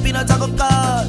kipina tako gas.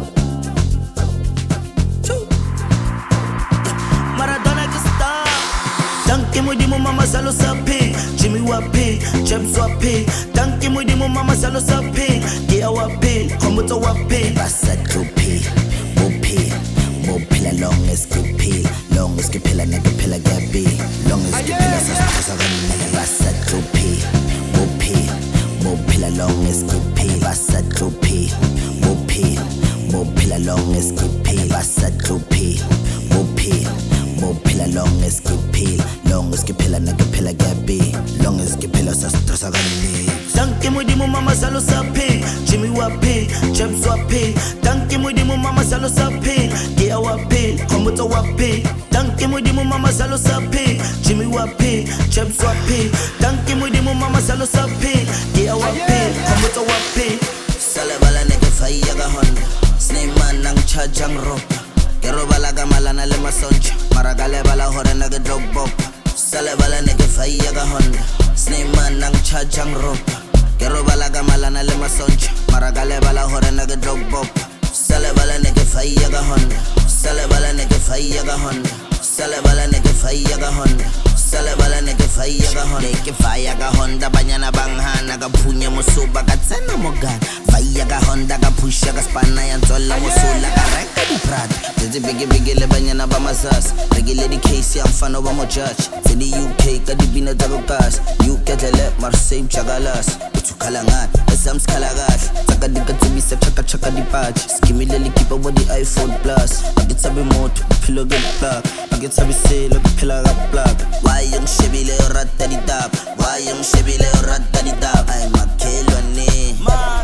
Maradona que está. Tanki mudimu mama salo sapi. Jimmy wapi, James wapi. Tanki mudimu mama salo sapi. Gia wapi, Komuto wapi. Basa drupi, mupi, mupila long as kipi. Long as kipila nigga pila gabi. Long as kipila sasa nigga basa drupi, mupi, mupila long as kipi. Basa drupi, mupi, mupila long as kipi. Basa drupi, mupi, mupila long as kipi. Long as kipila nigga pila gabi. Long as kipila sasa gani. Tanki mudimu mama salo sapi. Jimmy wapi, James wapi. Tanki mudimu mama salo sapi. Gia wapi, Komuto wapi. Tanki mudimu mama salo sapi. Jimmy wapi, James wapi. Tanki mudimu mama salo sapi. Gia wapi, Komuto wapi. Sale bala nigga fire ga Honda. Snake man nang chajang rope. Kero bala gamala na le masoncha. Maragale bala hore nigga drop bop. Sale bala nigga fire ga Honda. Snake man nang chajang rope. Kero bala gamala na le masoncha. Maragale bala hore nigga drop bop. Sale bala nigga fire ga Honda. Sale bala nigga fire ga Honda. Sale bala nigga fire ga Honda. Sale bala nigga fire ga Honda. Nigga fire ga Honda. Banyana banghana ga punya musuba ga tsena mogan. Fire ga Honda ga pusha ga spana yantola musula ga reka di prada. Tete bigi le banyana ba masas. Bigi le di KC amfano ba mo judge. Tini UK ka di bina dago gas. UK tele Marseille chagalas. Utukalangat esam skalagas. Taka di katubisa chaka di patch. Skimile li kipa wa di iPhone Plus. Agit sabi moto pilo get plug. Agit sabi say look pila ga plug. Why yung shebile rata di tap. Why yung shebile rata di tap. Ay makelo ni.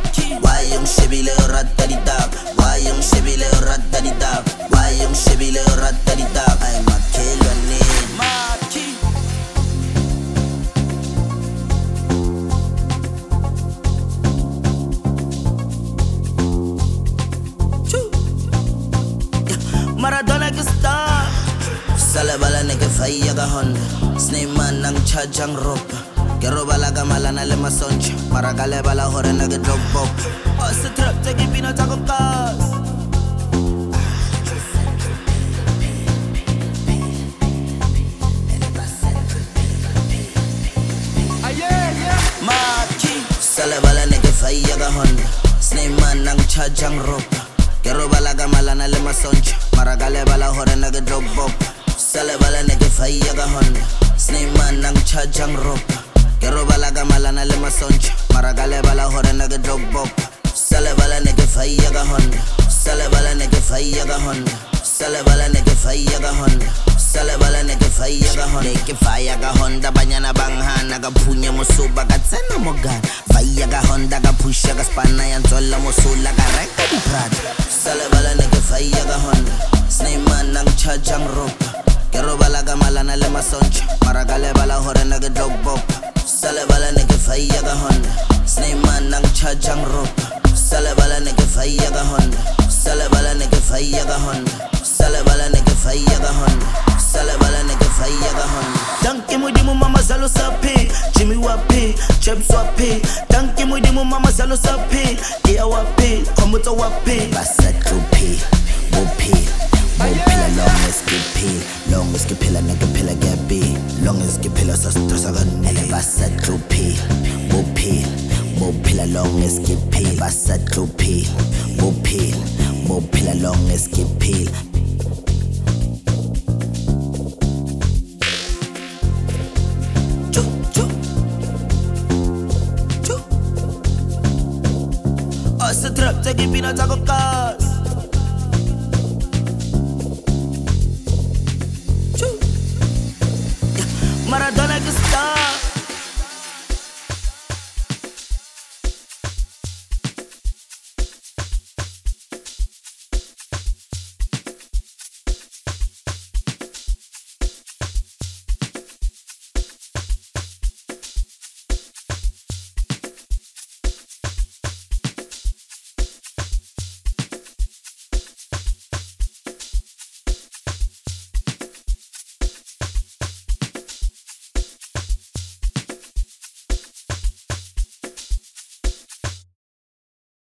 Why yung shebile rata di tap. Why yung shebile rata di tap. Why yung shebile rata di tap. Ay makelo ni. Maradona que está. Sale bala nigga fire ga Honda. Snake man nang chajang rope. Kero bala gamala na le masoncha. Maragale bala hore nigga drop bop. Ose trap te kipina tako gas. Sale bala nigga fire ga Honda. Snake man nang chajang rope. Kero bala gamala na le masoncha. Maragale bala hore nigga drop bop. Sale bala nigga fire ga Honda. Snake man nang chajang rope. Kero bala gamala na le masoncha. Maragale bala hore nigga drop bop. Sale bala nigga fire ga Honda. Sale bala nigga fire ga Honda. Sale bala nigga fire ga Honda. Sale bala nigga fire ga Honda. Nigga fire ga Honda. Banyana banghana ga punya musuba ga tsena mogan. Fire ga Honda ga pusha ga spana yantola musula ga reka di prada. Sale bala nigga fire ga Honda. Snake man nang chajang rope. Kero bala gamala na le masoncha. Maragale bala hore nigga drop bop. Sale bala nigga fire ga Honda. Snake man nang chajang rope. Sale bala nigga fire ga Honda. Sale bala nigga fire ga Honda. Sale bala nigga fire ga Honda. Sale bala nigga fire ga Honda. Tanki mudimu mama salo sapi. Jimmy wapi, James wapi. Tanki mudimu mama salo sapi. Gia wapi, Komuto wapi. Basa drupi, mupi, mupila long as kipi. Long as kipila nigga pila gabi. Long as kipila sasa gani. Basa drupi, mupi, mupila long as kipi. Basa drupi, mupi, mupila long as kipi. Ose trap te kipina tako gas.